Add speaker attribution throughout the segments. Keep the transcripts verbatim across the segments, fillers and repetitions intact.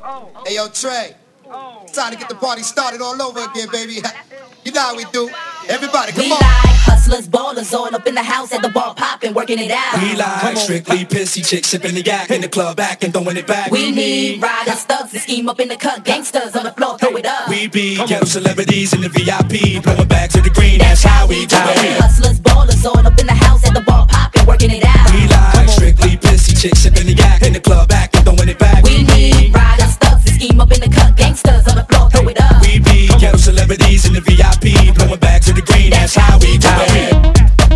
Speaker 1: Hey, yo, Trey. Time to get the party started all over again, baby. You know how we do. Everybody, come
Speaker 2: we
Speaker 1: on.
Speaker 2: We like hustlers, ballers, all up in the house at the bar popping, working it out.
Speaker 3: We like strictly pissy chicks sipping the yak in the club back and throwing it back.
Speaker 2: We need riders, thugs, and scheme up in the cut, gangsters on the floor, throw it up.
Speaker 3: We be ghetto celebrities in the V I P, blowing back to the green, that's how we do it.
Speaker 2: Hustlers, ballers, all up in the house at the bar popping, working it out.
Speaker 3: We like strictly pissy chicks sipping the yak in the club back and throwing it back.
Speaker 2: We need riders, thugs, and scheme up in the cut, gangsters on the floor, throw it up.
Speaker 3: We be ghetto celebrities in the V I P, blowing back to the green, that's how we do it.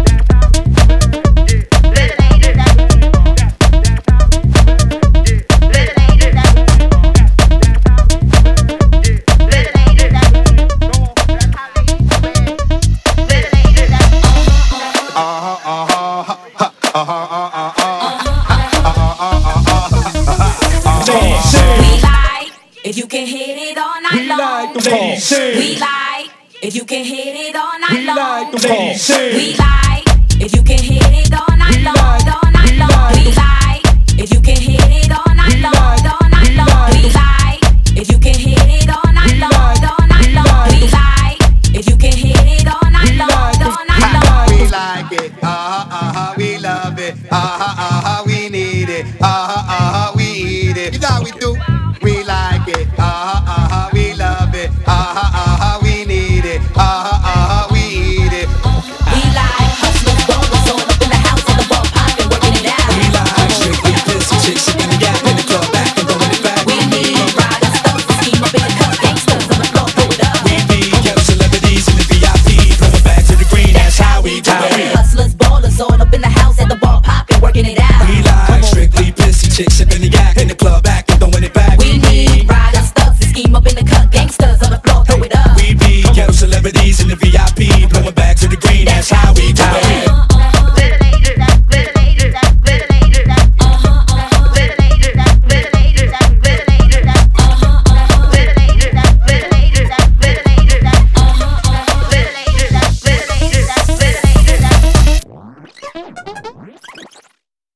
Speaker 2: If you can hit it all night long, we like. If you can hit it all night long, we like. If you can hit it all night long, all night long, we like. If you can hit it all night long, all night long, we like. If you can hit it all night long, all night long, we like. If you can hit it all night long, all night long,
Speaker 1: we like it. Uh huh, uh huh, we love it. Uh huh, uh huh, we need it. Uh huh, uh huh, we eat it. You know how we do.